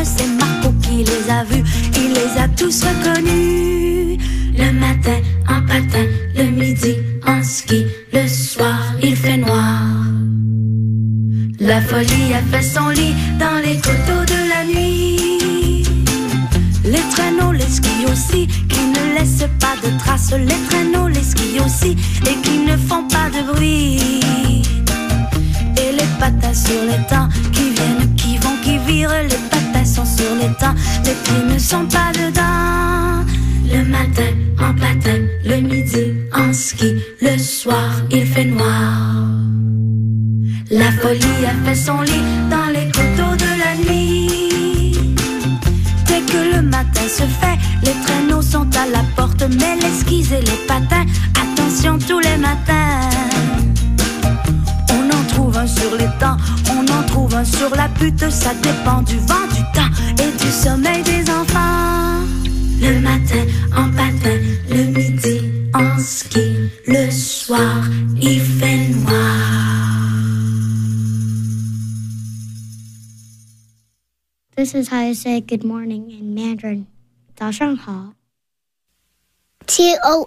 c'est Marco qui les a vus, il les a tous reconnus. Le matin en patin, le midi en ski, le soir il fait noir. La folie a fait son lit dans les coteaux de la nuit. Les traîneaux, les skis aussi, qui ne laissent pas de traces. Les traîneaux, les skis aussi, et qui ne font pas de bruit. Et les patins sur les temps, qui viennent, qui vont, qui virent. Les patins sont sur les temps, les pieds ne sont pas dedans. Le matin en patin, le midi en ski, le soir il fait noir. La folie a fait son lit dans les coteaux de la nuit. Dès que le matin se fait, les traîneaux sont à la porte, mais les skis et les patins, attention tous les matins. On en trouve un sur les temps, on en trouve un sur la butte, ça dépend du vent, du temps et du sommeil des enfants. Le matin en patin, le midi en ski, le soir il fait noir. This is how you say good morning in Mandarin. 早上好。